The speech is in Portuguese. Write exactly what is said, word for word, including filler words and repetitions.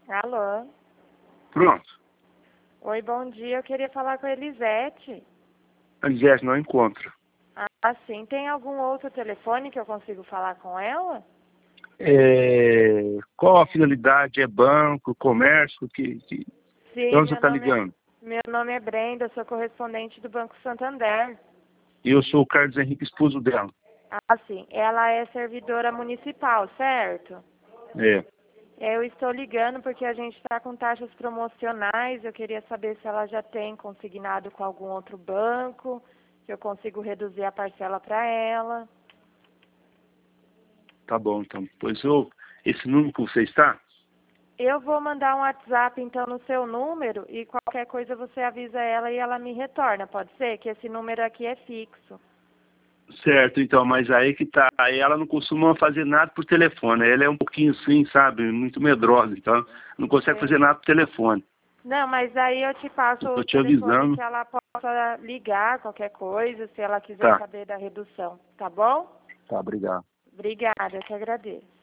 Alô? Pronto. Oi, bom dia. Eu queria falar com a Elisete. A Elisete não encontra. Ah, sim. Tem algum outro telefone que eu consigo falar com ela? É... Qual a finalidade? É banco, comércio? Que, que... De Sim, onde você meu está nome é, ligando? meu nome é Brenda, sou correspondente do Banco Santander. Eu sou o Carlos Henrique, esposo dela. Ah, sim. Ela é servidora municipal, certo? É. Eu estou ligando porque a gente está com taxas promocionais. Eu queria saber se ela já tem consignado com algum outro banco, que eu consigo reduzir a parcela para ela. Tá bom, então. Pois eu... Esse número que você está? Eu vou mandar um WhatsApp, então, no seu número e qualquer coisa você avisa ela e ela me retorna. Pode ser? Que esse número aqui é fixo. Certo, então, mas aí que tá. Aí ela não costuma fazer nada por telefone. Ela é um pouquinho assim, sabe? Muito medrosa, então não consegue É. fazer nada por telefone. Não, mas aí eu te passo Eu tô o te telefone avisando. que ela possa ligar qualquer coisa, se ela quiser Tá, saber da redução. Tá bom? tá, obrigado. Obrigada, eu que agradeço.